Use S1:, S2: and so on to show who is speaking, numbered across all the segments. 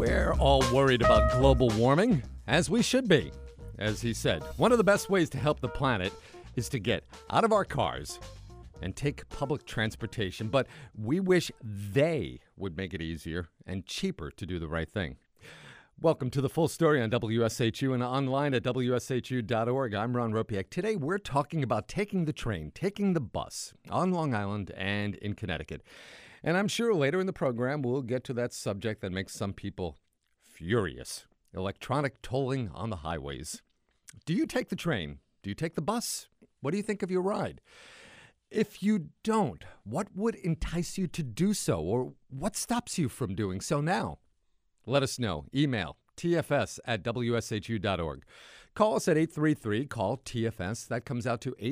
S1: We're all worried about global warming, as we should be. As he said, one of the best ways to help the planet is to get out of our cars and take public transportation, but we wish they would make it easier and cheaper to do the right thing. Welcome to The Full Story on WSHU and online at WSHU.org. I'm Ron Ropiak. Today we're talking about taking the train, taking the bus on Long Island and in Connecticut. And I'm sure later in the program we'll get to that subject that makes some people furious. Electronic tolling on the highways. Do you take the train? Do you take the bus? What do you think of your ride? If you don't, what would entice you to do so? Or what stops you from doing so now? Let us know. Email tfs@wshu.org. Call us at 833-CALL-TFS. That comes out to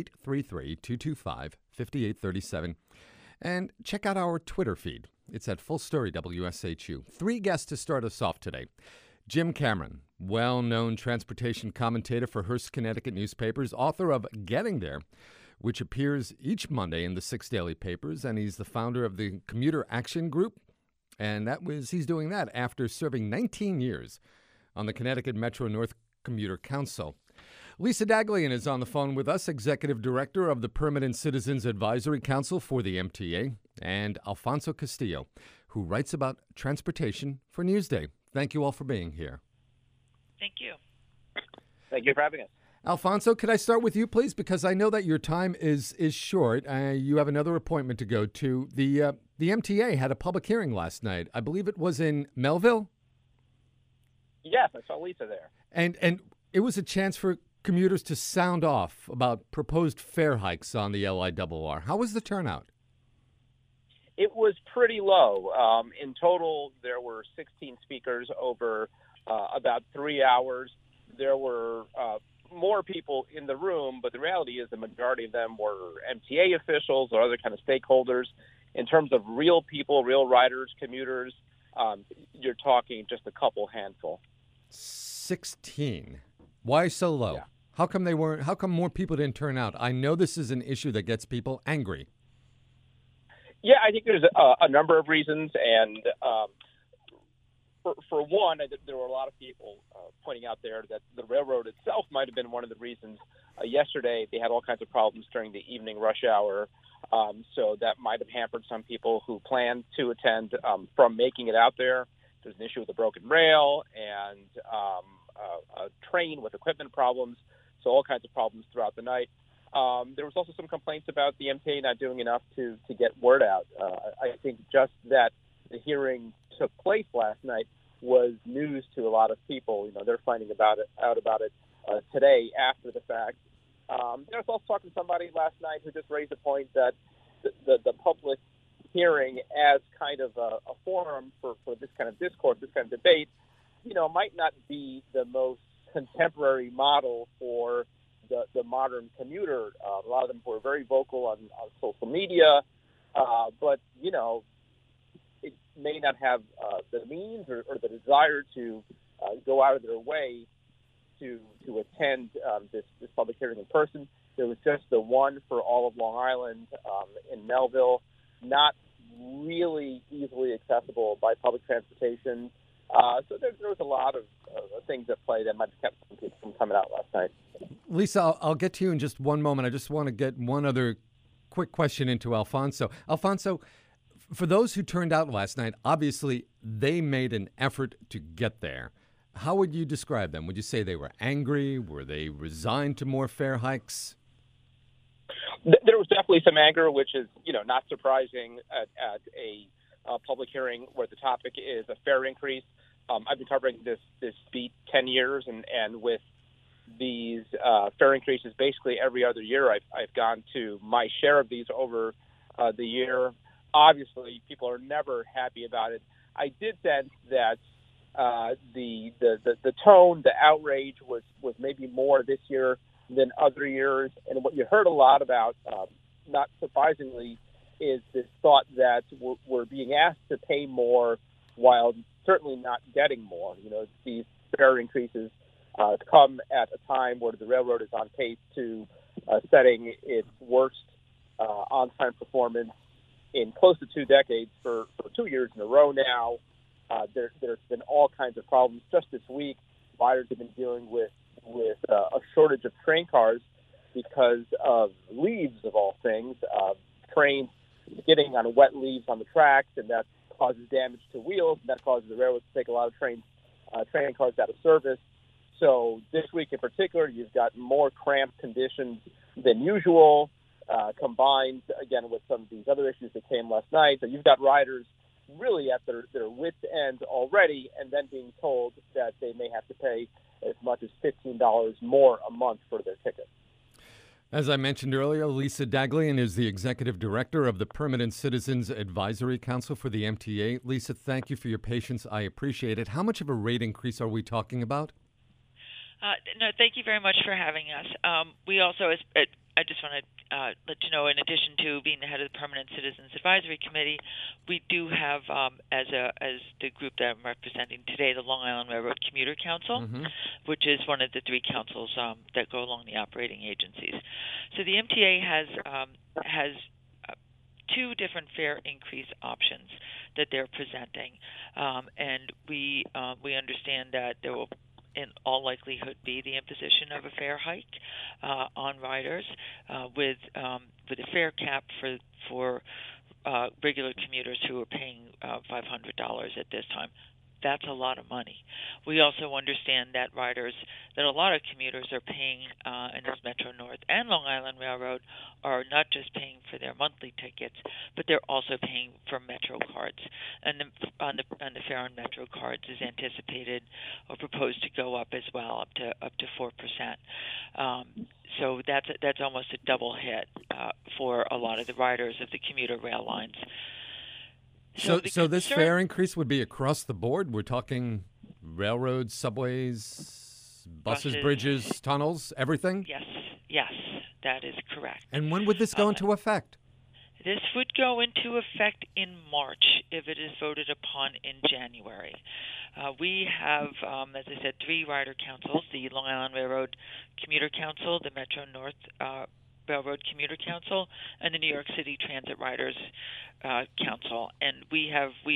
S1: 833-225-5837. And check out our Twitter feed. It's at Full Story WSHU. 3 guests to start us off today. Jim Cameron, well-known transportation commentator for Hearst, Connecticut newspapers, author of Getting There, which appears each Monday in the 6 daily papers, and he's the founder of the Commuter Action Group. And he's doing that after serving 19 years on the Connecticut Metro North Commuter Council. Lisa Daglian is on the phone with us, Executive Director of the Permanent Citizens Advisory Council for the MTA, and Alfonso Castillo, who writes about transportation for Newsday. Thank you all for being here.
S2: Thank you.
S3: Thank you for having us.
S1: Alfonso, could I start with you, please? Because I know that your time is short. You have another appointment to go to. The MTA had a public hearing last night. I believe it was in Melville?
S3: Yes, I saw Lisa there.
S1: And it was a chance for commuters to sound off about proposed fare hikes on the LIRR. How was the turnout?
S3: It was pretty low. In total, there were 16 speakers over about 3 hours. There were more people in the room, but the reality is the majority of them were MTA officials or other kind of stakeholders. In terms of real people, real riders, commuters, you're talking just a couple handful.
S1: 16. Why so low?
S3: Yeah.
S1: How come more people didn't turn out? I know this is an issue that gets people angry.
S3: Yeah, I think there's a number of reasons, and for one, there were a lot of people pointing out there that the railroad itself might have been one of the reasons. Yesterday, they had all kinds of problems during the evening rush hour, so that might have hampered some people who planned to attend from making it out there. There's an issue with a broken rail and a train with equipment problems, so all kinds of problems throughout the night. There was also some complaints about the MTA not doing enough to get word out. I think just that the hearing took place last night was news to a lot of people. You know, they're finding out about it today after the fact. I was also talking to somebody last night who just raised the point that the public hearing as kind of a forum for this kind of discourse, this kind of debate, might not be the most contemporary model for the modern commuter. A lot of them were very vocal on social media, but, it may not have the means or the desire to go out of their way to attend this public hearing in person. There was just the one for all of Long Island in Melville, not really easily accessible by public transportation. So there was a lot of things at play that might have kept some people from coming out last night.
S1: Lisa, I'll get to you in just one moment. I just want to get one other quick question into Alfonso. Alfonso, for those who turned out last night, obviously they made an effort to get there. How would you describe them? Would you say they were angry? Were they resigned to more fare hikes?
S3: There was definitely some anger, which is, not surprising at a public hearing where the topic is a fare increase. I've been covering this beat 10 years, and with these fare increases basically every other year, I've gone to my share of these over the year. Obviously, people are never happy about it. I did sense that the tone, the outrage was maybe more this year than other years. And what you heard a lot about, not surprisingly, is this thought that we're being asked to pay more while certainly not getting more. These fare increases come at a time where the railroad is on pace to setting its worst on-time performance in close to 2 decades for 2 years in a row now. There's been all kinds of problems. Just this week, riders have been dealing with a shortage of train cars because of leaves, of all things. Trains getting on wet leaves on the tracks, and that causes damage to wheels, and that causes the railroads to take a lot of train cars out of service. So this week in particular, you've got more cramped conditions than usual, combined, again, with some of these other issues that came last night. So you've got riders really at their wits' end already, and then being told that they may have to pay as much as $15 more a month for their ticket.
S1: As I mentioned earlier, Lisa Daglian is the executive director of the Permanent Citizens Advisory Council for the MTA. Lisa, thank you for your patience. I appreciate it. How much of a rate increase are we talking about?
S2: No, thank you very much for having us. We also, I just want to let you know, in addition to being the head of the Permanent Citizens Advisory Committee, we do have, as the group that I'm representing today, the Long Island Railroad Commuter Council, which is one of the three councils that go along the operating agencies. So the MTA has two different fare increase options that they're presenting, and we understand that there will, in all likelihood, be the imposition of a fare hike on riders with a fare cap for regular commuters who are paying $500 at this time. That's a lot of money. We also understand that a lot of commuters are paying in this Metro North and Long Island Railroad are not just paying for their monthly tickets, but they're also paying for Metro cards. And the fare on Metro cards is anticipated or proposed to go up as well, up to 4%. So that's almost a double hit for a lot of the riders of the commuter rail lines.
S1: So this fare increase would be across the board? We're talking railroads, subways, buses, bridges, tunnels, everything?
S2: Yes, that is correct.
S1: And when would this go into effect?
S2: This would go into effect in March if it is voted upon in January. We have, as I said, three rider councils, the Long Island Railroad Commuter Council, the Metro North Railroad Commuter Council, and the New York City Transit Riders Council, and we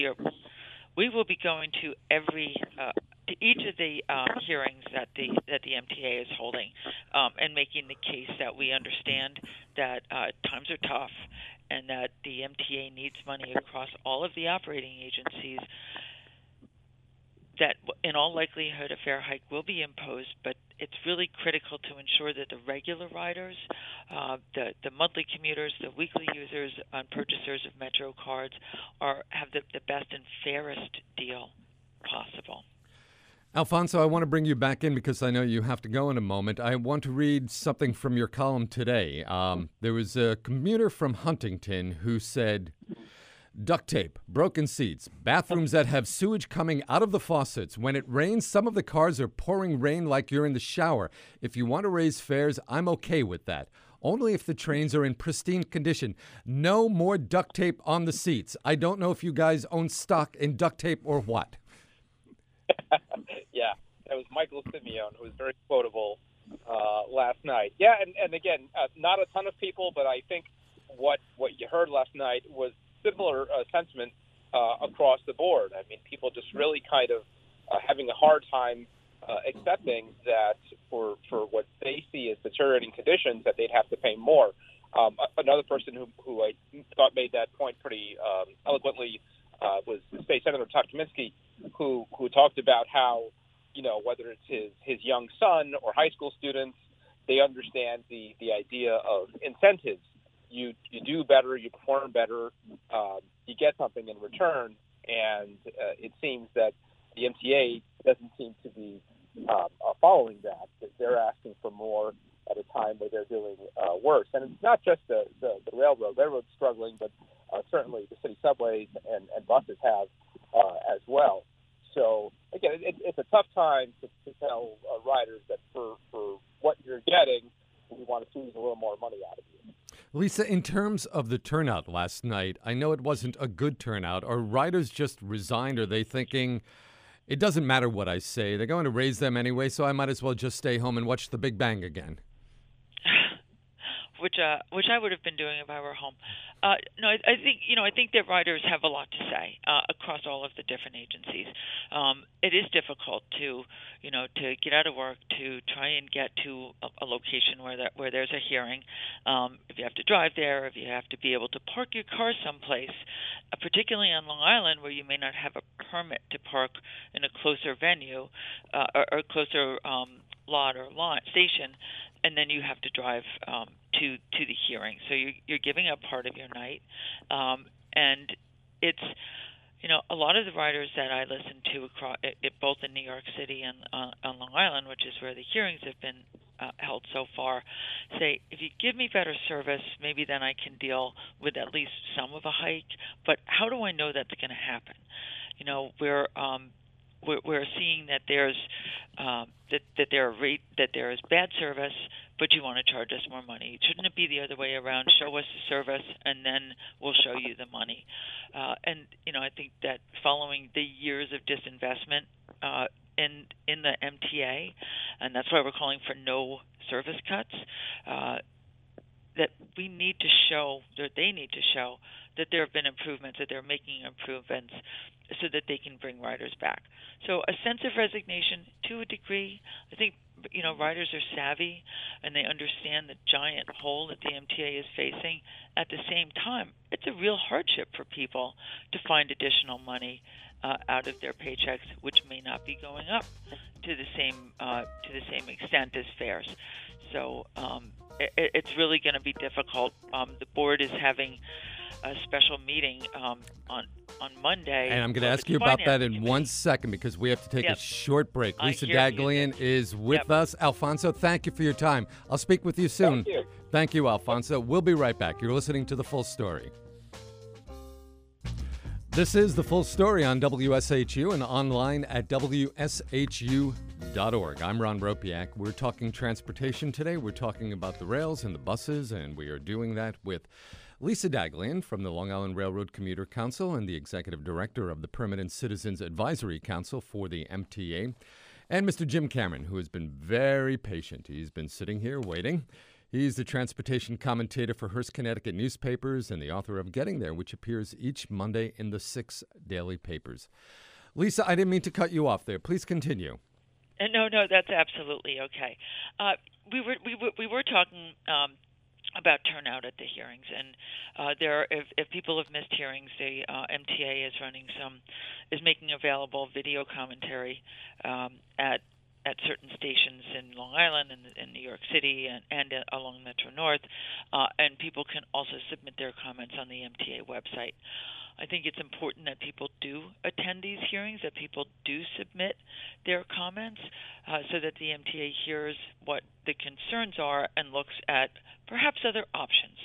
S2: will be going to each of the hearings that the MTA is holding, and making the case that we understand that times are tough, and that the MTA needs money across all of the operating agencies. That in all likelihood a fare hike will be imposed, but it's really critical to ensure that the regular riders, the monthly commuters, the weekly users, and purchasers of Metro cards have the best and fairest deal possible.
S1: Alfonso, I want to bring you back in because I know you have to go in a moment. I want to read something from your column today. There was a commuter from Huntington who said, duct tape, broken seats, bathrooms that have sewage coming out of the faucets. When it rains, some of the cars are pouring rain like you're in the shower. If you want to raise fares, I'm okay with that. Only if the trains are in pristine condition. No more duct tape on the seats. I don't know if you guys own stock in duct tape or what.
S3: Yeah, that was Michael Simeone, who was very quotable last night. Yeah, and again, not a ton of people, but I think what you heard last night was similar sentiment across the board. I mean, people just really kind of having a hard time accepting that for what they see as deteriorating conditions, that they'd have to pay more. Another person who I thought made that point pretty eloquently was State Senator Todd Kaminsky, who talked about how, whether it's his young son or high school students, they understand the idea of incentives. You do better, you perform better, you get something in return, and it seems that the MTA doesn't seem to be following that. They're asking for more at a time where they're doing worse. And it's not just the railroad. Railroad's struggling, but certainly the city subways and buses have as well. So, again, it's a tough time to tell riders that for what you're getting, we want to squeeze a little more money out of you.
S1: Lisa, in terms of the turnout last night, I know it wasn't a good turnout. Are riders just resigned? Are they thinking, it doesn't matter what I say, they're going to raise them anyway, so I might as well just stay home and watch The Big Bang again?
S2: which I would have been doing if I were home. No, I think that riders have a lot to say across all of the different agencies. It is difficult to get out of work to try and get to a location where there's a hearing. If you have to drive there, if you have to be able to park your car someplace, particularly on Long Island, where you may not have a permit to park in a closer venue or closer lot or station, and then you have to drive to the hearing. So you're giving up part of your night, and it's a lot of the riders that I listen to across both in New York City and on Long Island, which is where the hearings have been held so far, say, if you give me better service, maybe then I can deal with at least some of a hike. But how do I know that's going to happen? We're seeing that there's that there is bad service, but you want to charge us more money. Shouldn't it be the other way around? Show us the service, and then we'll show you the money. I think that following the years of disinvestment in the MTA, and that's why we're calling for no service cuts, that we need to show, that they need to show that there have been improvements, that they're making improvements so that they can bring riders back. So a sense of resignation to a degree. I think, riders are savvy and they understand the giant hole that the MTA is facing. At the same time, it's a real hardship for people to find additional money out of their paychecks, which may not be going up to the same extent as fares. So it's really going to be difficult. The board is having a special meeting on Monday.
S1: And I'm going to ask you about that in 1 second because we have to take a short break. Lisa Daghlian is with us. Alfonso, thank you for your time. I'll speak with you soon. Thank you, Alfonso. We'll be right back. You're listening to The Full Story. This is The Full Story on WSHU and online at WSHU.org. I'm Ron Ropiak. We're talking transportation today. We're talking about the rails and the buses, and we are doing that with Lisa Daghlian from the Long Island Railroad Commuter Council and the Executive Director of the Permanent Citizens Advisory Council for the MTA, and Mr. Jim Cameron, who has been very patient. He's been sitting here waiting. He's the transportation commentator for Hearst, Connecticut newspapers and the author of Getting There, which appears each Monday in the 6 daily papers. Lisa, I didn't mean to cut you off there. Please continue.
S2: No, that's absolutely okay. We were talking about turnout at the hearings, and if people have missed hearings, the MTA is making available video commentary at certain stations in Long Island and in New York City and along Metro North, and people can also submit their comments on the MTA website. I think it's important that people do attend these hearings, that people do submit their comments so that the MTA hears what the concerns are and looks at perhaps other options.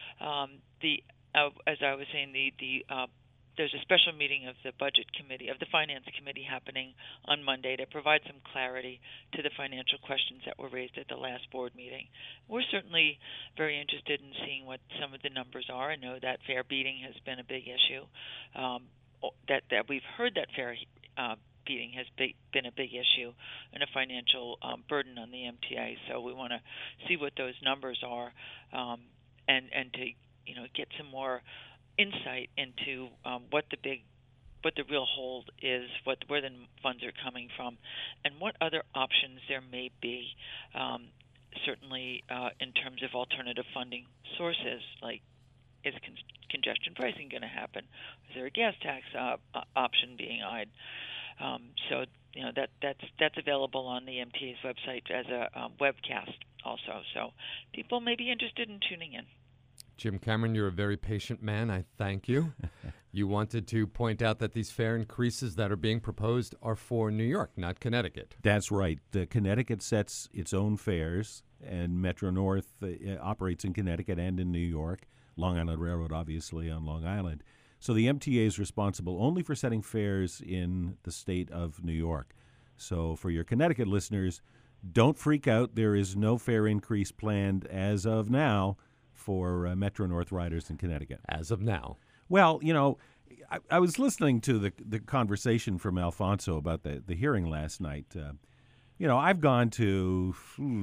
S2: As I was saying, there's a special meeting of the Budget Committee, of the Finance Committee happening on Monday to provide some clarity to the financial questions that were raised at the last board meeting. We're certainly very interested in seeing what some of the numbers are. I know that fare beating has been a big issue, that we've heard that fare beating has been a big issue and a financial burden on the MTA. So we want to see what those numbers are and to get some more insight into what the real hold is, where the funds are coming from, and what other options there may be. Certainly, in terms of alternative funding sources, like is congestion pricing going to happen? Is there a gas tax option being eyed? So that's available on the MTA's website as a webcast also. So people may be interested in tuning in.
S1: Jim Cameron, you're a very patient man. I thank you. You wanted to point out that these fare increases that are being proposed are for New York, not Connecticut.
S4: That's right. Connecticut sets its own fares, and Metro North operates in Connecticut and in New York. Long Island Railroad, obviously, on Long Island. So the MTA is responsible only for setting fares in the state of New York. So for your Connecticut listeners, don't freak out. There is no fare increase planned as of now for Metro North riders in Connecticut.
S1: As of now.
S4: Well, I was listening to the conversation from Alfonso about the hearing last night. I've gone to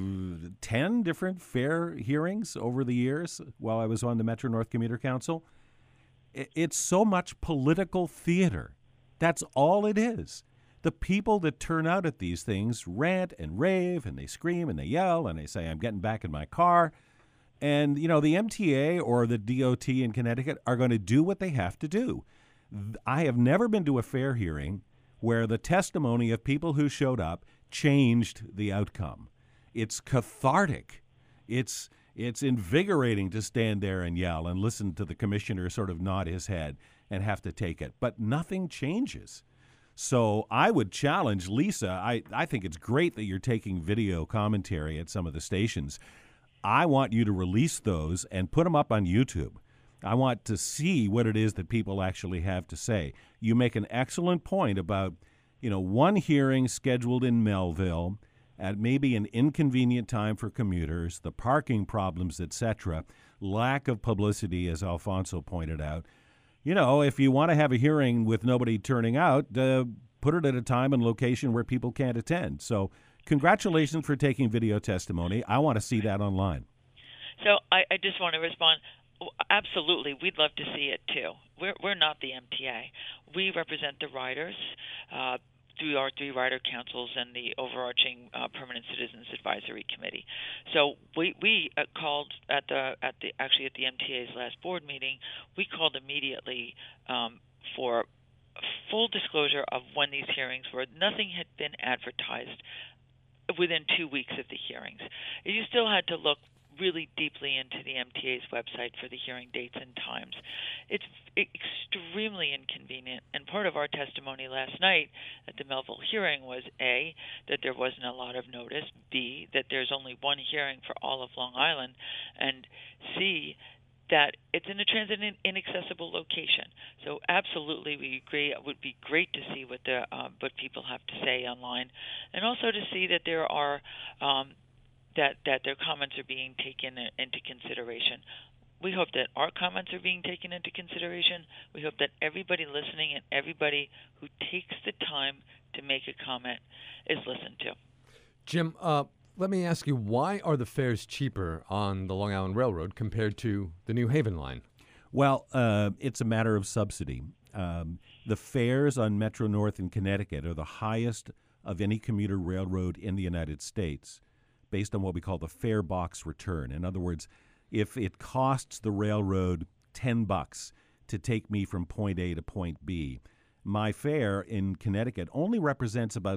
S4: 10 different fare hearings over the years while I was on the Metro North Commuter Council. It's so much political theater. That's all it is. The people that turn out at these things rant and rave, and they scream and they yell, and they say, I'm getting back in my car. And, the MTA or the DOT in Connecticut are going to do what they have to do. I have never been to a fare hearing where the testimony of people who showed up changed the outcome. It's cathartic. It's invigorating to stand there and yell and listen to the commissioner sort of nod his head and have to take it. But nothing changes. So I would challenge Lisa. I think it's great that you're taking video commentary at some of the stations. I want you to release those and put them up on YouTube. I want to see what it is that people actually have to say. You make an excellent point about, one hearing scheduled in Melville at maybe an inconvenient time for commuters, the parking problems, etc., lack of publicity, as Alfonso pointed out. If you want to have a hearing with nobody turning out, put it at a time and location where people can't attend. So congratulations for taking video testimony. I want to see that online.
S2: So I just want to respond. Absolutely. We'd love to see it, too. We're not the MTA. We represent the riders through our 3 rider councils and the overarching Permanent Citizens Advisory Committee. So we called at the MTA's last board meeting. We called immediately for full disclosure of when these hearings were. Nothing had been advertised within 2 weeks of the hearings. You still had to look really deeply into the MTA's website for the hearing dates and times. It's extremely inconvenient, and part of our testimony last night at the Melville hearing was A, that there wasn't a lot of notice, B, that there's only one hearing for all of Long Island, and C, that it's in a transit inaccessible location. So absolutely we agree. It would be great to see what people have to say online, and also to see that there are that their comments are being taken into consideration. We hope that our comments are being taken into consideration. We hope that everybody listening and everybody who takes the time to make a comment is listened to.
S1: Jim, let me ask you, why are the fares cheaper on the Long Island Railroad compared to the New Haven line?
S4: Well, it's a matter of subsidy. The fares on Metro North in Connecticut are the highest of any commuter railroad in the United States, based on what we call the fare box return. In other words, if it costs the railroad $10 to take me from point A to point B, my fare in Connecticut only represents about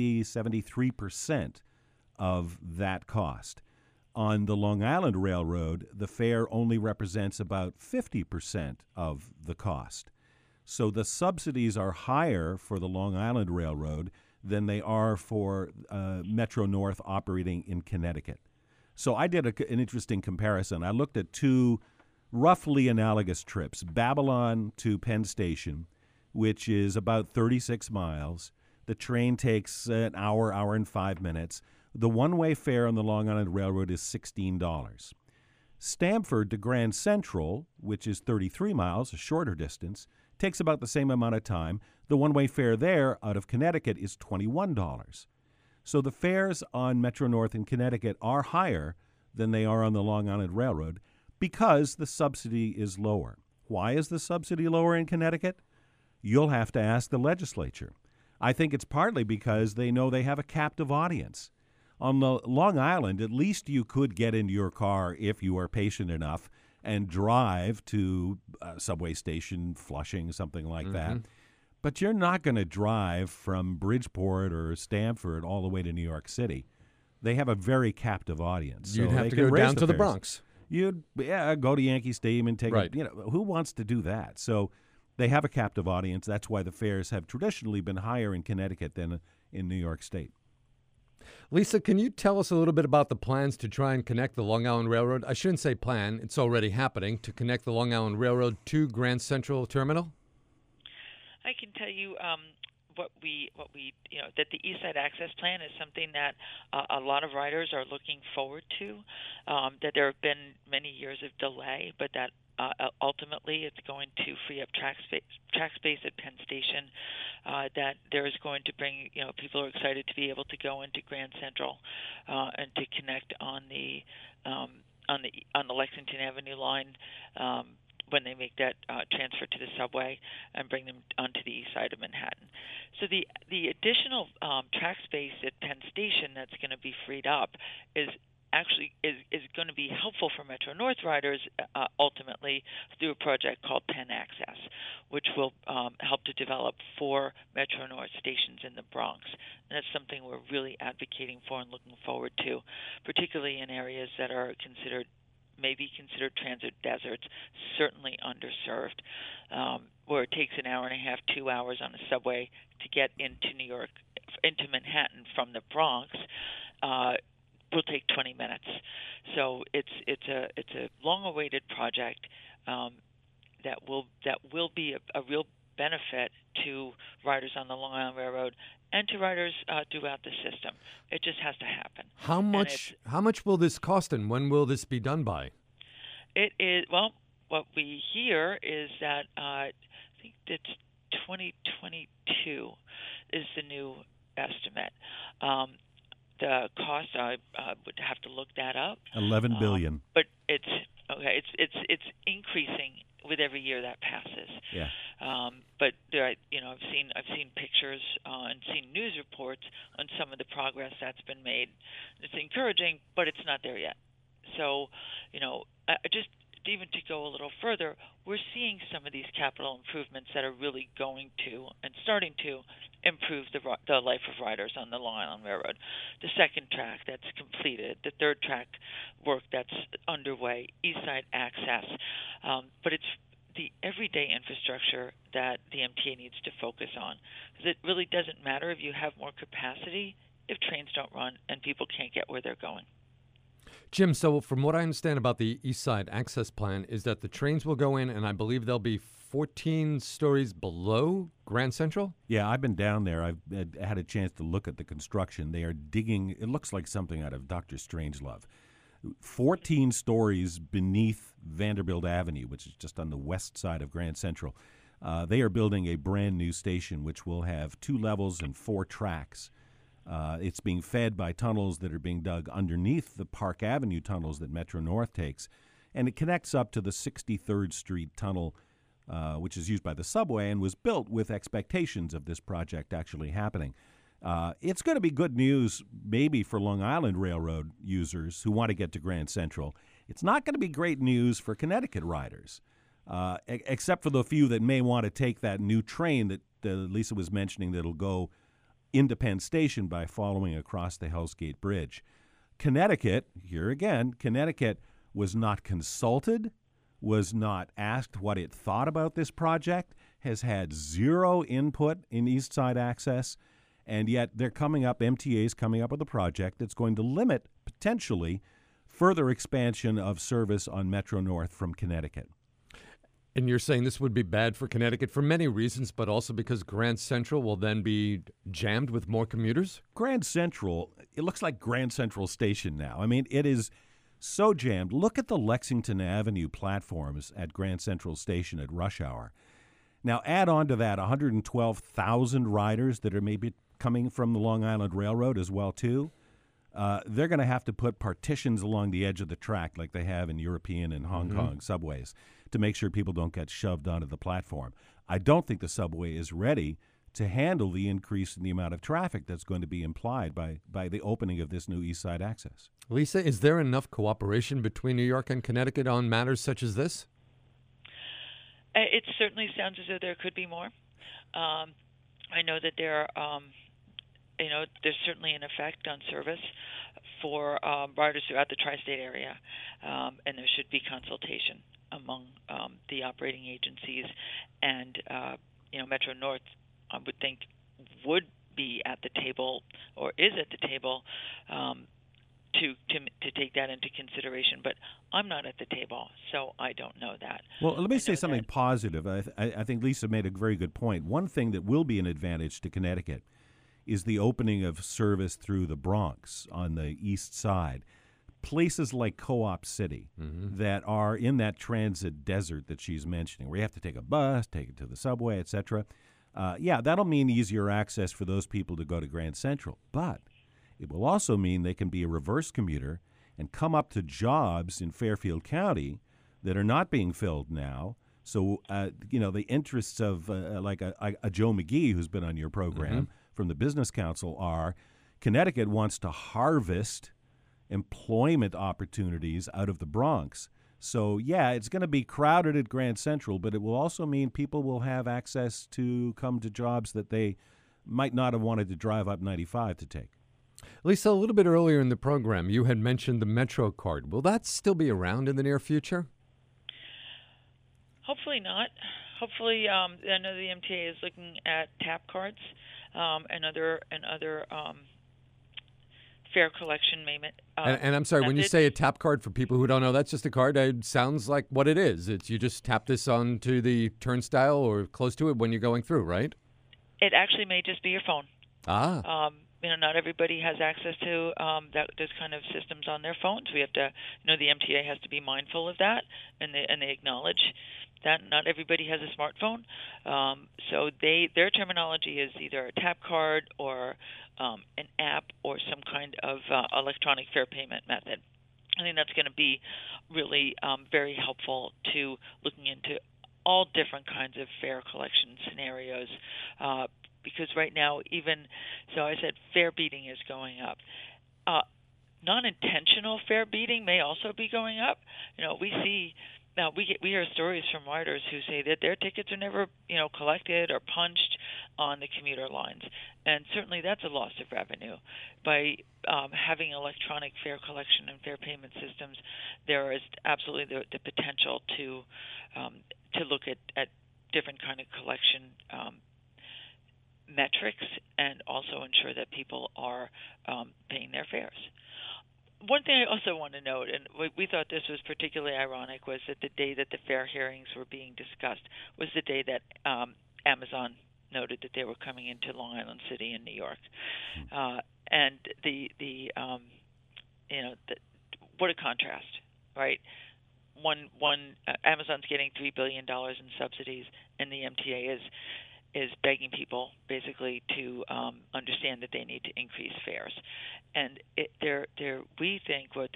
S4: 73% of that cost. On the Long Island Railroad, the fare only represents about 50% of the cost. So the subsidies are higher for the Long Island Railroad than they are for Metro North operating in Connecticut. So I did an interesting comparison. I looked at 2 roughly analogous trips, Babylon to Penn Station, which is about 36 miles. The train takes an hour, hour and 5 minutes. The one-way fare on the Long Island Railroad is $16. Stamford to Grand Central, which is 33 miles, a shorter distance, takes about the same amount of time. The one-way fare there out of Connecticut is $21. So the fares on Metro North in Connecticut are higher than they are on the Long Island Railroad because the subsidy is lower. Why is the subsidy lower in Connecticut? You'll have to ask the legislature. I think it's partly because they know they have a captive audience. On the Long Island, at least you could get into your car if you are patient enough and drive to a subway station, Flushing, something like that. But you're not going to drive from Bridgeport or Stamford all the way to New York City. They have a very captive audience.
S1: You'd
S4: so
S1: have
S4: they
S1: to
S4: can
S1: go
S4: raise
S1: down to the
S4: fares.
S1: Bronx.
S4: You'd go to Yankee Stadium and take
S1: Right.
S4: who wants to do that? So they have a captive audience. That's why the fares have traditionally been higher in Connecticut than in New York State.
S1: Lisa, can you tell us a little bit about the plans to try and connect the Long Island Railroad? I shouldn't say plan, it's already happening, to connect the Long Island Railroad to Grand Central Terminal?
S2: I can tell you that the East Side Access Plan is something that a lot of riders are looking forward to. That there have been many years of delay, but that ultimately it's going to free up track space at Penn Station. That there is going to bring, people are excited to be able to go into Grand Central and to connect on the Lexington Avenue line. When they make that transfer to the subway and bring them onto the east side of Manhattan. So the additional track space at Penn Station that's going to be freed up is going to be helpful for Metro North riders ultimately through a project called Penn Access, which will help to develop 4 Metro North stations in the Bronx. And that's something we're really advocating for and looking forward to, particularly in areas that are maybe considered transit deserts, certainly underserved, where it takes an hour and a half, 2 hours on the subway to get into New York, into Manhattan from the Bronx, will take 20 minutes. So it's a long-awaited project that will be a real benefit to riders on the Long Island Railroad and to riders throughout the system. It just has to happen.
S1: How much will this cost, and when will this be done by?
S2: It is, what we hear is that I think it's 2022 is the new estimate. The cost, I would have to look that up.
S4: $11 billion.
S2: But it's okay. It's increasing with every year that passes.
S4: Yeah.
S2: But there, I've seen pictures and seen news reports on some of the progress that's been made. It's encouraging, but it's not there yet. So, just even to go a little further, we're seeing some of these capital improvements that are really going to and starting to improve the life of riders on the Long Island Railroad. The second track that's completed, the third track work that's underway, East Side Access. But it's the everyday infrastructure that the MTA needs to focus on. Because it really doesn't matter if you have more capacity if trains don't run and people can't get where they're going.
S1: Jim, so from what I understand about the East Side Access Plan is that the trains will go in, and I believe they'll be 14 stories below Grand Central?
S4: Yeah, I've been down there. I've had a chance to look at the construction. They are digging, it looks like something out of Dr. Strangelove. 14 stories beneath Vanderbilt Avenue, which is just on the west side of Grand Central. They are building a brand new station which will have 2 levels and 4 tracks. It's being fed by tunnels that are being dug underneath the Park Avenue tunnels that Metro North takes, and it connects up to the 63rd Street tunnel, which is used by the subway and was built with expectations of this project actually happening. It's going to be good news maybe for Long Island Railroad users who want to get to Grand Central. It's not going to be great news for Connecticut riders, except for the few that may want to take that new train that Lisa was mentioning that'll go into Penn Station by following across the Hell's Gate Bridge. Connecticut, here again, Connecticut was not consulted, was not asked what it thought about this project, has had 0 input in East Side Access, and yet they're MTA's coming up with a project that's going to limit, potentially, further expansion of service on Metro North from Connecticut.
S1: And you're saying this would be bad for Connecticut for many reasons, but also because Grand Central will then be jammed with more commuters?
S4: Grand Central, it looks like Grand Central Station now. I mean, it is so jammed. Look at the Lexington Avenue platforms at Grand Central Station at rush hour. Now, add on to that 112,000 riders that are maybe coming from the Long Island Railroad as well, too. They're going to have to put partitions along the edge of the track like they have in European and Hong Kong subways to make sure people don't get shoved onto the platform. I don't think the subway is ready to handle the increase in the amount of traffic that's going to be implied by the opening of this new East Side Access.
S1: Lisa, is there enough cooperation between New York and Connecticut on matters such as this?
S2: It certainly sounds as though there could be more. I know that there are there's certainly an effect on service for riders throughout the tri-state area, and there should be consultation among the operating agencies. And, Metro North, I would think, would be at the table or is at the table to take that into consideration. But I'm not at the table, so I don't know that.
S4: Well, let me say
S2: know
S4: something
S2: that-
S4: positive. I think Lisa made a very good point. One thing that will be an advantage to Connecticut is the opening of service through the Bronx on the east side. Places like Co-op City that are in that transit desert that she's mentioning, where you have to take a bus, take it to the subway, etc. That'll mean easier access for those people to go to Grand Central. But it will also mean they can be a reverse commuter and come up to jobs in Fairfield County that are not being filled now. So, the interests of like a Joe McGee, who's been on your program from the Business Council, are Connecticut wants to harvest employment opportunities out of the Bronx. So, it's going to be crowded at Grand Central, but it will also mean people will have access to come to jobs that they might not have wanted to drive up 95 to take.
S1: Lisa, a little bit earlier in the program, you had mentioned the Metro card. Will that still be around in the near future?
S2: Hopefully not. Hopefully, I know the MTA is looking at tap cards and other fare collection
S1: and I'm sorry, when you say a tap card, for people who don't know, that's just a card. It sounds like what it is. It's you just tap this onto the turnstile or close to it when you're going through, right?
S2: It actually may just be your phone. Not everybody has access to those kind of systems on their phones. We have to, the MTA has to be mindful of that, and they acknowledge that not everybody has a smartphone. So their terminology is either a tap card or an app or some kind of electronic fare payment method. I think that's going to be really very helpful to looking into all different kinds of fare collection scenarios. Because right now, I said fare beating is going up. Non-intentional fare beating may also be going up. We hear stories from riders who say that their tickets are never, collected or punched on the commuter lines, and certainly that's a loss of revenue. By having electronic fare collection and fare payment systems, there is absolutely the potential to look at different kind of collection metrics and also ensure that people are paying their fares. One thing I also want to note, and we thought this was particularly ironic, was that the day that the fare hearings were being discussed was the day that Amazon noted that they were coming into Long Island City in New York, and what a contrast, right? One Amazon's getting $3 billion in subsidies, and the MTA is begging people basically to understand that they need to increase fares, and we think what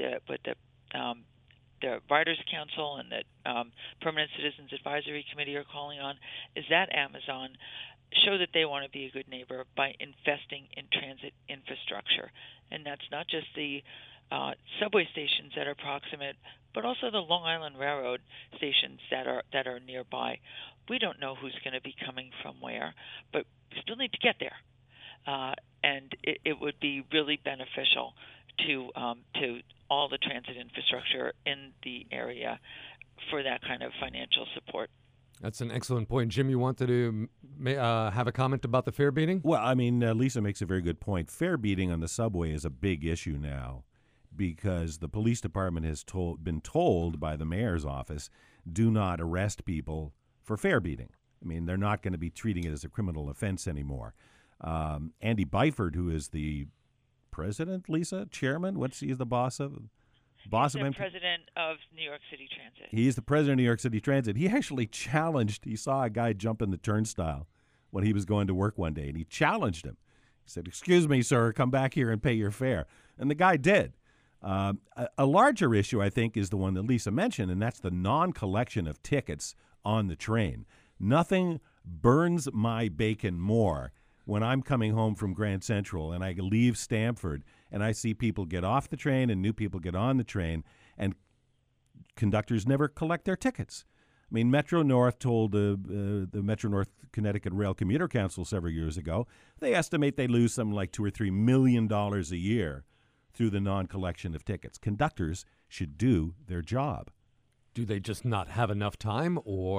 S2: the Riders Council and the Permanent Citizens Advisory Committee are calling on is that Amazon show that they want to be a good neighbor by investing in transit infrastructure, and that's not just the subway stations that are proximate, but also the Long Island Railroad stations that are nearby. We don't know who's going to be coming from where, but we still need to get there, and it would be really beneficial to all the transit infrastructure in the area for that kind of financial support.
S1: That's an excellent point. Jim, you wanted to have a comment about the fare beating?
S4: Well, I mean, Lisa makes a very good point. Fare beating on the subway is a big issue now because the police department has been told by the mayor's office, do not arrest people for fare beating. I mean, they're not going to be treating it as a criminal offense anymore. Andy Byford, who is the president, Lisa, chairman, he's the boss of?
S2: He's the president of New York City Transit.
S4: He's the president of New York City Transit. He actually he saw a guy jump in the turnstile when he was going to work one day, and he challenged him. He said, "Excuse me, sir, come back here and pay your fare." And the guy did. A larger issue, I think, is the one that Lisa mentioned, and that's the non-collection of tickets on the train. Nothing burns my bacon more when I'm coming home from Grand Central and I leave Stamford and I see people get off the train and new people get on the train and conductors never collect their tickets. I mean, Metro North told the Metro North Connecticut Rail Commuter Council several years ago, they estimate they lose something like $2 or $3 million a year through the non-collection of tickets. Conductors should do their job.
S1: Do they just not have enough time, or?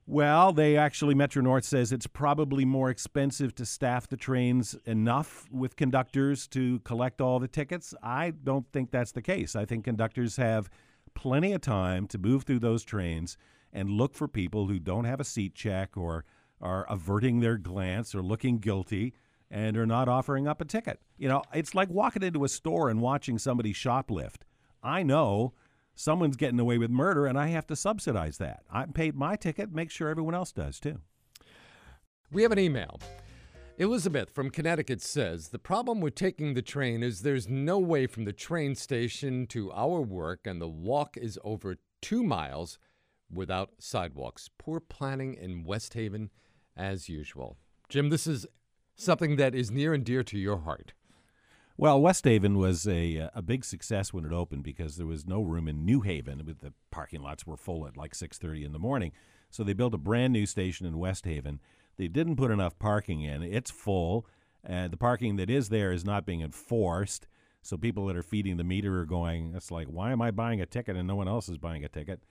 S4: Well, Metro North says it's probably more expensive to staff the trains enough with conductors to collect all the tickets. I don't think that's the case. I think conductors have plenty of time to move through those trains and look for people who don't have a seat check or are averting their glance or looking guilty and are not offering up a ticket. You know, it's like walking into a store and watching somebody shoplift. I know someone's getting away with murder, and I have to subsidize that. I paid my ticket, make sure everyone else does, too.
S1: We have an email. Elizabeth from Connecticut says, the problem with taking the train is there's no way from the train station to our work, and the walk is over 2 miles without sidewalks. Poor planning in West Haven, as usual. Jim, this is something that is near and dear to your heart.
S4: Well, West Haven was a big success when it opened because there was no room in New Haven. The parking lots were full at like 6:30 in the morning. So they built a brand new station in West Haven. They didn't put enough parking in. It's full. The parking that is there is not being enforced. So people that are feeding the meter are going, it's like, why am I buying a ticket and no one else is buying a ticket?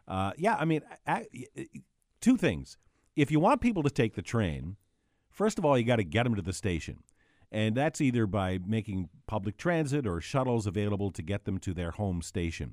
S4: Two things. If you want people to take the train, first of all, you got to get them to the station. And that's either by making public transit or shuttles available to get them to their home station.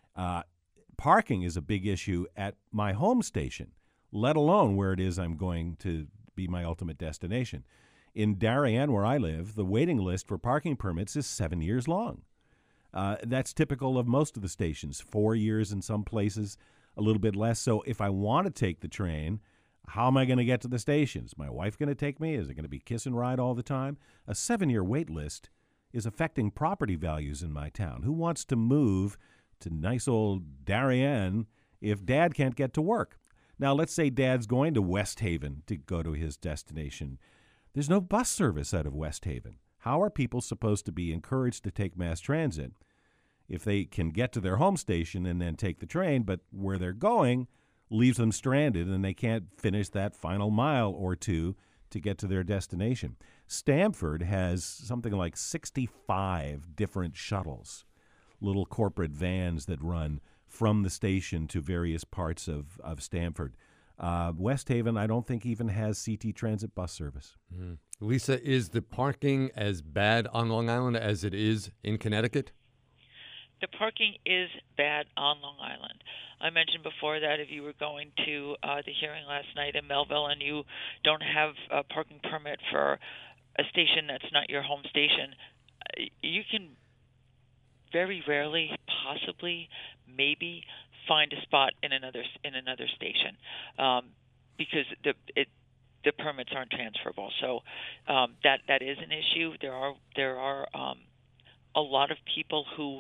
S4: Parking is a big issue at my home station, let alone where it is I'm going to be my ultimate destination. In Darien, where I live, the waiting list for parking permits is 7 years long. That's typical of most of the stations, 4 years in some places, a little bit less. So if I want to take the train, how am I going to get to the station? Is my wife going to take me? Is it going to be kiss and ride all the time? A 7-year wait list is affecting property values in my town. Who wants to move to nice old Darien if Dad can't get to work? Now, let's say Dad's going to West Haven to go to his destination. There's no bus service out of West Haven. How are people supposed to be encouraged to take mass transit if they can get to their home station and then take the train, but where they're going leaves them stranded and they can't finish that final mile or two to get to their destination? Stamford has something like 65 different shuttles, little corporate vans that run from the station to various parts of Stamford. West Haven, I don't think, even has CT Transit bus service.
S1: Mm. Lisa, is the parking as bad on Long Island as it is in Connecticut?
S2: The parking is bad on Long Island. I mentioned before that if you were going to the hearing last night in Melville and you don't have a parking permit for a station that's not your home station, you can very rarely, possibly, maybe find a spot in another station because the permits aren't transferable. So that is an issue. There are a lot of people who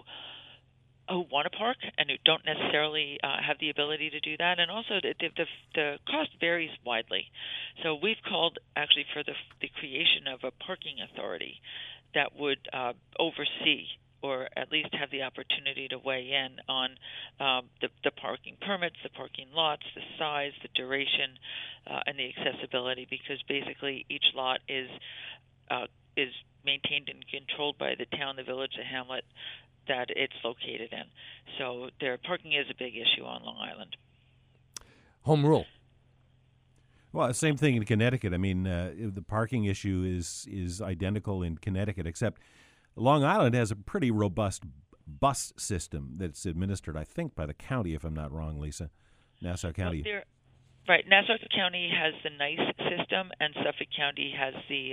S2: want to park and who don't necessarily have the ability to do that. And also the cost varies widely. So we've called actually for the creation of a parking authority that would oversee or at least have the opportunity to weigh in on the parking permits, the parking lots, the size, the duration, and the accessibility, because basically each lot is maintained and controlled by the town, the village, the hamlet that it's located in. So their parking is a big issue on Long Island.
S1: Home rule.
S4: Well, same thing in Connecticut. I mean, the parking issue is identical in Connecticut, except Long Island has a pretty robust bus system that's administered, I think, by the county, if I'm not wrong, Lisa. Nassau County.
S2: Right. Nassau County has the NICE system, and Suffolk County has the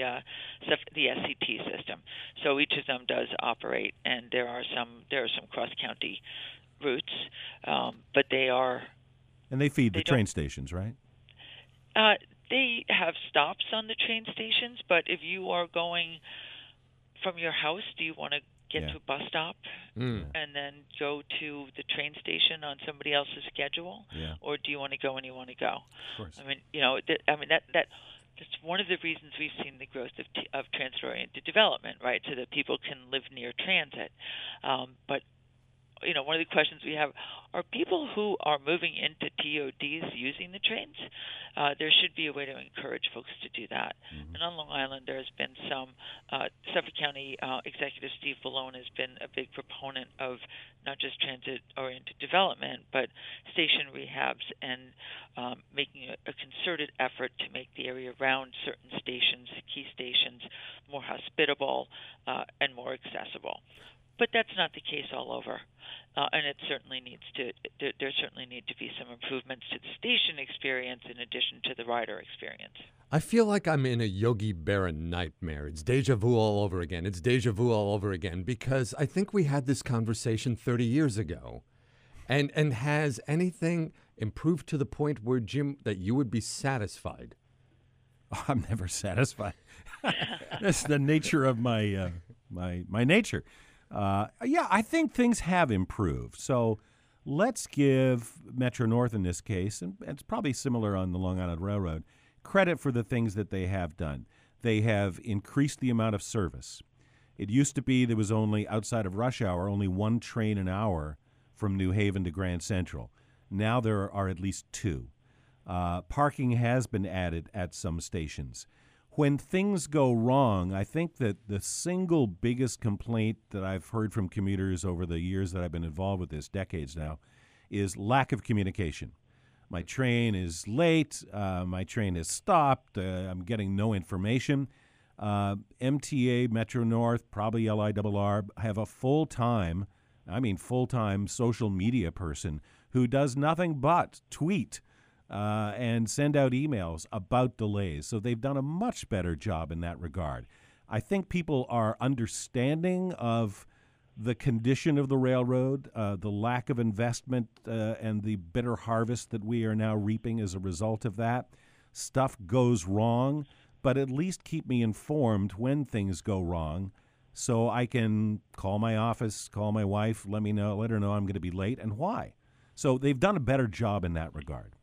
S2: SCT system. So each of them does operate, and there are some cross-county routes, but they are.
S4: And they feed the train stations, right?
S2: They have stops on the train stations, but if you are going from your house, do you want to get to a bus stop and then go to the train station on somebody else's schedule, or do you want to go when you want to go?
S4: Of course.
S2: I mean, that's one of the reasons we've seen the growth of transit-oriented development, right? So that people can live near transit. But one of the questions we have are people who are moving into TODs using the trains. There should be a way to encourage folks to do that. And on Long Island, there has been some. Suffolk County Executive Steve Bellone has been a big proponent of not just transit-oriented development, but station rehabs and making a concerted effort to make the area around certain stations, key stations, more hospitable and more accessible. But that's not the case all over, and it certainly needs to. There certainly need to be some improvements to the station experience in addition to the rider experience.
S1: I feel like I'm in a Yogi Berra nightmare. It's deja vu all over again. It's deja vu all over again because I think we had this conversation 30 years ago. And has anything improved to the point where, Jim, that you would be satisfied?
S4: Oh, I'm never satisfied. That's the nature of my my nature. Yeah, I think things have improved. So let's give Metro North in this case, and it's probably similar on the Long Island Railroad, credit for the things that they have done. They have increased the amount of service. It used to be there was only, outside of rush hour, only one train an hour from New Haven to Grand Central. Now there are at least two. Parking has been added at some stations. When things go wrong, I think that the single biggest complaint that I've heard from commuters over the years that I've been involved with this, decades now, is lack of communication. My train is late. My train is stopped. I'm getting no information. MTA, Metro North, probably LIRR, have a full-time social media person who does nothing but tweet and send out emails about delays. So they've done a much better job in that regard. I think people are understanding of the condition of the railroad, the lack of investment, and the bitter harvest that we are now reaping as a result of that. Stuff goes wrong, but at least keep me informed when things go wrong so I can call my office, call my wife, let her know I'm going to be late and why. So they've done a better job in that regard.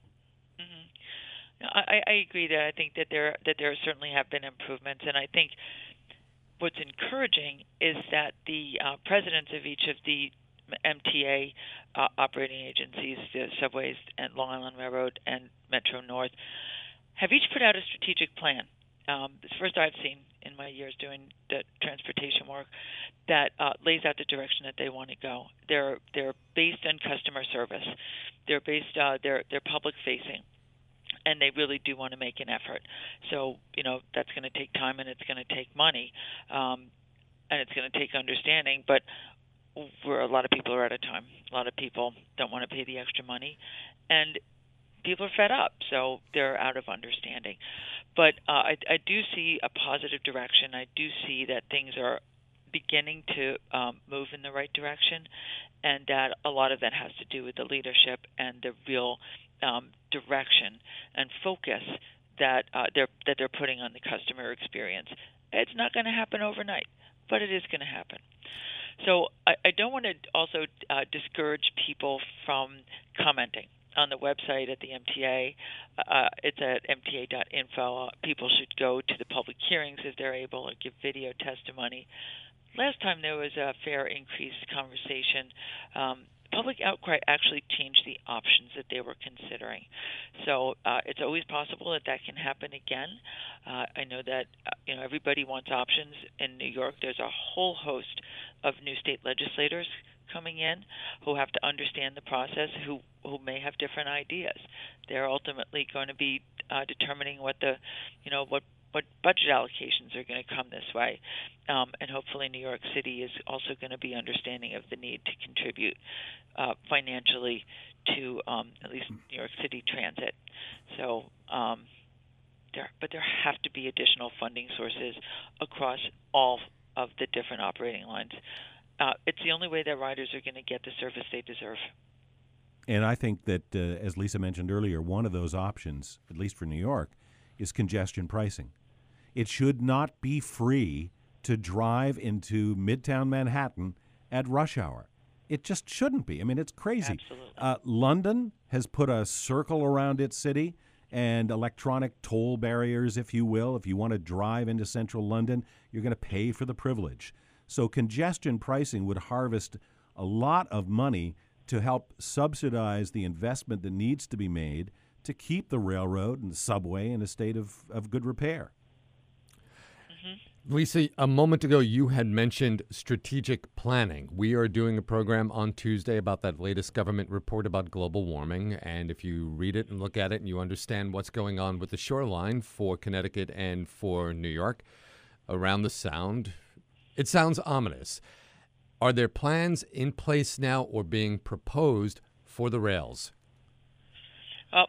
S2: I agree that I think that there certainly have been improvements, and I think what's encouraging is that the presidents of each of the MTA operating agencies, the subways and Long Island Railroad and Metro North, have each put out a strategic plan. It's the first I've seen in my years doing the transportation work that lays out the direction that they want to go. They're based on customer service. They're based they're public facing. And they really do want to make an effort. So, that's going to take time and it's going to take money, and it's going to take understanding. But a lot of people are out of time. A lot of people don't want to pay the extra money, and people are fed up, so they're out of understanding. But I do see a positive direction. I do see that things are beginning to move in the right direction, and that a lot of that has to do with the leadership and the real direction and focus that they're putting on the customer experience. It's not going to happen overnight, but it is going to happen. So I don't want to also discourage people from commenting on the website at the MTA. It's at mta.info. People should go to the public hearings if they're able or give video testimony. Last time there was a fare increase conversation, public outcry actually changed the options that they were considering. So it's always possible that can happen again. I know that everybody wants options. In New York, there's a whole host of new state legislators coming in who have to understand the process, who may have different ideas. They're ultimately going to be determining what budget allocations are going to come this way. And hopefully New York City is also going to be understanding of the need to contribute financially to at least New York City Transit. So there have to be additional funding sources across all of the different operating lines. It's the only way that riders are going to get the service they deserve.
S4: And I think that, as Lisa mentioned earlier, one of those options, at least for New York, is congestion pricing. It should not be free to drive into Midtown Manhattan at rush hour. It just shouldn't be. I mean, it's crazy.
S2: Absolutely.
S4: London has put a circle around its city and electronic toll barriers, if you will. If you want to drive into central London, you're going to pay for the privilege. So congestion pricing would harvest a lot of money to help subsidize the investment that needs to be made to keep the railroad and the subway in a state of good repair.
S1: Lisa, a moment ago you had mentioned strategic planning. We are doing a program on Tuesday about that latest government report about global warming, and if you read it and look at it and you understand what's going on with the shoreline for Connecticut and for New York around the Sound, it sounds ominous. Are there plans in place now or being proposed for the rails?
S2: Well,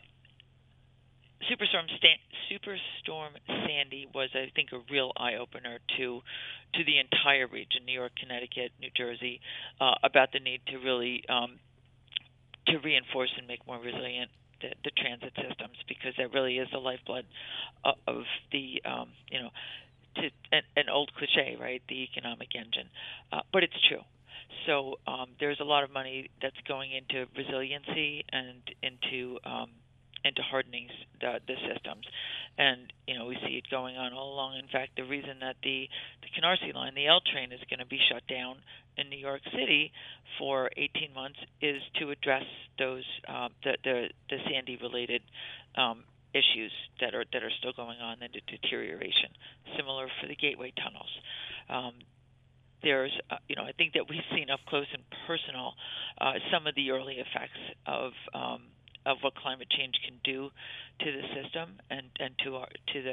S2: Superstorm Sandy was, I think, a real eye-opener to the entire region, New York, Connecticut, New Jersey, about the need to really to reinforce and make more resilient the transit systems, because that really is the lifeblood of the, an old cliche, right, the economic engine. But it's true. So there's a lot of money that's going into resiliency and into hardening the systems, and we see it going on all along. In fact, the reason that the Canarsie line, the L train, is going to be shut down in New York City for 18 months is to address those the Sandy related issues that are still going on, and the deterioration. Similar for the Gateway tunnels. There's, I think that we've seen up close and personal some of the early effects of what climate change can do to the system and to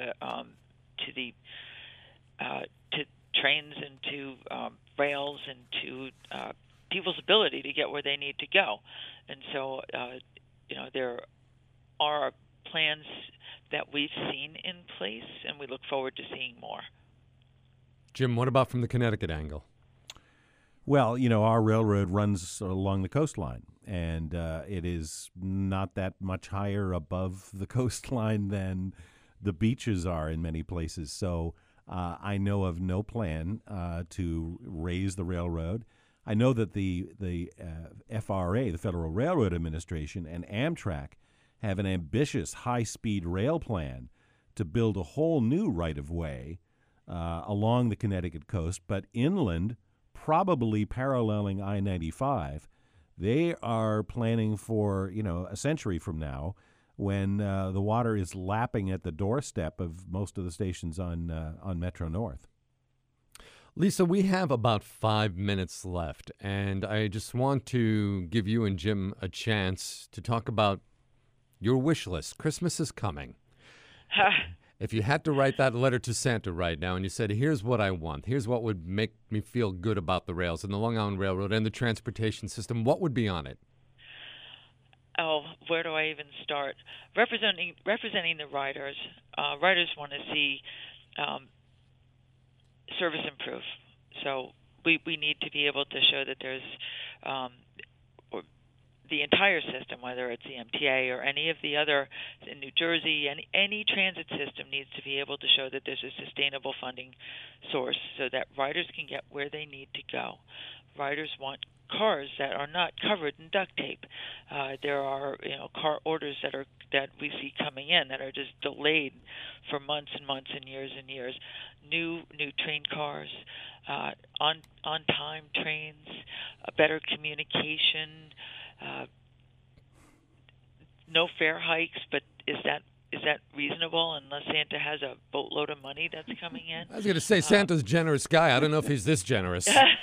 S2: trains and to rails and to people's ability to get where they need to go. And so, there are plans that we've seen in place, and we look forward to seeing more.
S1: Jim, what about from the Connecticut angle?
S4: Well, our railroad runs along the coastline, and it is not that much higher above the coastline than the beaches are in many places. So I know of no plan to raise the railroad. I know that the FRA, the Federal Railroad Administration, and Amtrak have an ambitious high-speed rail plan to build a whole new right-of-way along the Connecticut coast, but inland, probably paralleling I-95. They are planning for, a century from now, when the water is lapping at the doorstep of most of the stations on Metro North.
S1: Lisa, we have about 5 minutes left, and I just want to give you and Jim a chance to talk about your wish list. Christmas is coming. If you had to write that letter to Santa right now and you said, here's what I want, here's what would make me feel good about the rails and the Long Island Railroad and the transportation system, what would be on it?
S2: Oh, where do I even start? Representing the riders. Riders want to see service improve. So we need to be able to show that there's the entire system, whether it's the MTA or any of the other in New Jersey, any transit system needs to be able to show that there's a sustainable funding source so that riders can get where they need to go. Riders want cars that are not covered in duct tape. There are car orders that we see coming in that are just delayed for months and months and years. New train cars, on time trains, better communication. No fare hikes, but is that reasonable unless Santa has a boatload of money that's coming in?
S1: I was going to say, Santa's a generous guy. I don't know if he's this generous.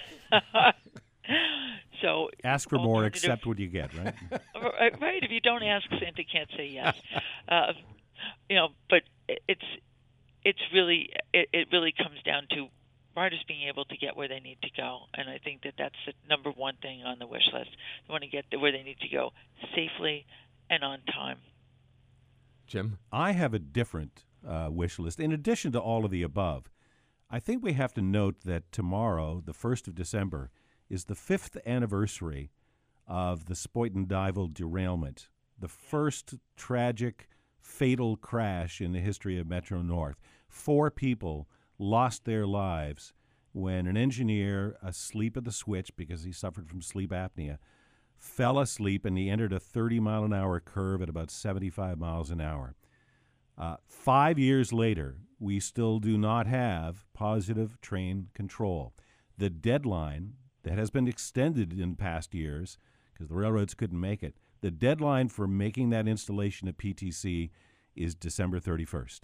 S4: So ask for more, accept what you get, right?
S2: Right. If you don't ask, Santa can't say yes. But it really comes down to riders being able to get where they need to go, and I think that that's the number one thing on the wish list. They want to get where they need to go safely and on time.
S4: Jim? I have a different wish list. In addition to all of the above, I think we have to note that tomorrow, the 1st of December, is the 5th anniversary of the Spoyton Dival derailment, the first tragic, fatal crash in the history of Metro North. 4 people lost their lives when an engineer, asleep at the switch because he suffered from sleep apnea, fell asleep and he entered a 30-mile-an-hour curve at about 75 miles an hour. 5 years later, we still do not have positive train control. The deadline that has been extended in past years because the railroads couldn't make it. The deadline for making that installation at PTC is December 31st.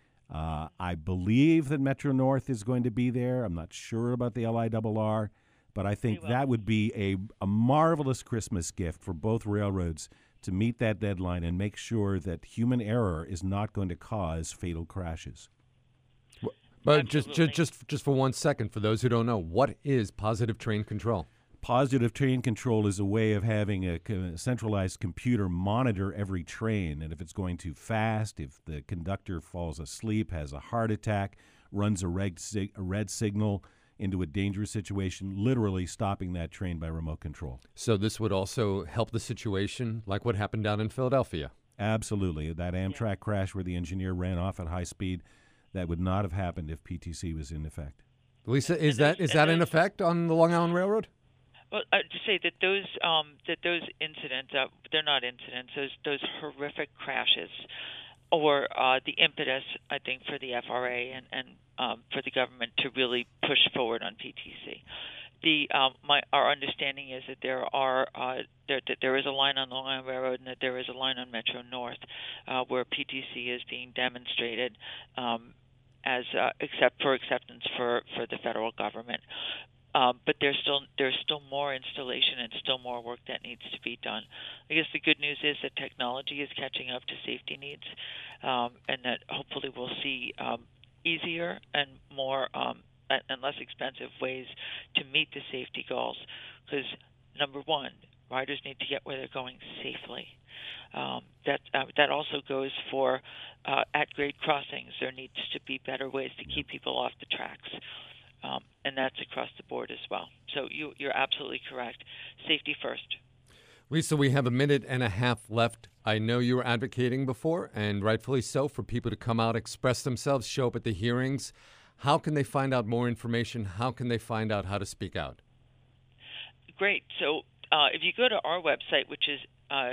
S4: I believe that Metro North is going to be there. I'm not sure about the LIRR, but I think that would be a marvelous Christmas gift for both railroads to meet that deadline and make sure that human error is not going to cause fatal crashes.
S1: But just for 1 second, for those who don't know, what is positive train control?
S4: Positive train control is a way of having a centralized computer monitor every train. And if it's going too fast, if the conductor falls asleep, has a heart attack, runs a red signal into a dangerous situation, literally stopping that train by remote control.
S1: So this would also help the situation like what happened down in Philadelphia?
S4: Absolutely. That Amtrak crash where the engineer ran off at high speed, that would not have happened if PTC was in effect.
S1: Lisa, is that in effect on the Long Island Railroad?
S2: Well, to say that those incidents, they're not incidents. Those horrific crashes, or the impetus, I think, for the FRA and for the government to really push forward on PTC. Our understanding is that there is a line on the Long Island Railroad and that there is a line on Metro North where PTC is being demonstrated as acceptance for the federal government. But there's still more installation and still more work that needs to be done. I guess the good news is that technology is catching up to safety needs, and that hopefully we'll see easier and more and less expensive ways to meet the safety goals. Because number one, riders need to get where they're going safely. That also goes for at-grade crossings. There needs to be better ways to keep people off the tracks. And that's across the board as well. So you're absolutely correct. Safety first.
S1: Lisa, we have a minute and a half left. I know you were advocating before, and rightfully so, for people to come out, express themselves, show up at the hearings. How can they find out more information? How can they find out how to speak out?
S2: Great. So if you go to our website, which is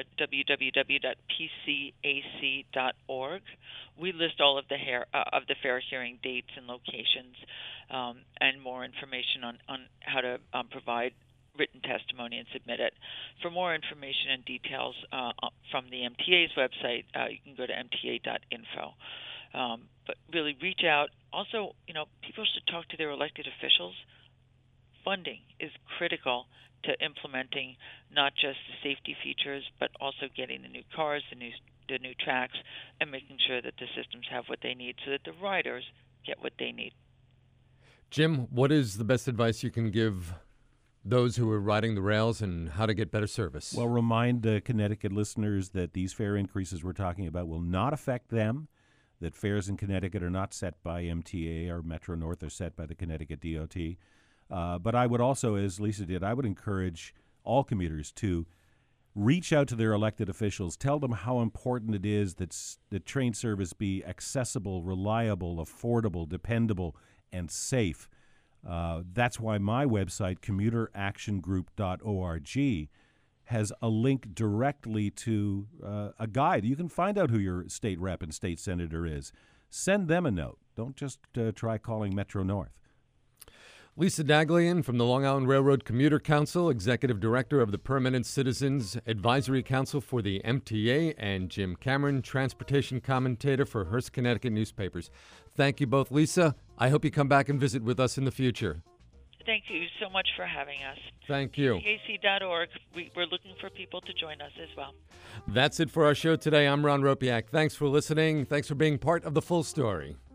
S2: www.pcac.org, we list all of the fair hearing dates and locations, and more information on how to provide written testimony and submit it. For more information and details from the MTA's website, you can go to mta.info. But really reach out. Also, people should talk to their elected officials. Funding is critical to implementing not just the safety features, but also getting the new cars, the new tracks, and making sure that the systems have what they need so that the riders get what they need.
S1: Jim, what is the best advice you can give those who are riding the rails and how to get better service?
S4: Well, remind Connecticut listeners that these fare increases we're talking about will not affect them, that fares in Connecticut are not set by MTA or Metro North, they're set by the Connecticut DOT. But I would also, as Lisa did, I would encourage all commuters to reach out to their elected officials, tell them how important it is that the train service be accessible, reliable, affordable, dependable, and safe. That's why my website, commuteractiongroup.org, has a link directly to a guide. You can find out who your state rep and state senator is. Send them a note. Don't just try calling Metro North.
S1: Lisa Daglian from the Long Island Railroad Commuter Council, Executive Director of the Permanent Citizens Advisory Council for the MTA, and Jim Cameron, Transportation Commentator for Hearst, Connecticut Newspapers. Thank you both, Lisa. I hope you come back and visit with us in the future.
S2: Thank you so much for having us.
S1: Thank you.
S2: PCAC.org. We're looking for people to join us as well.
S1: That's it for our show today. I'm Ron Ropiak. Thanks for listening. Thanks for being part of The Full Story.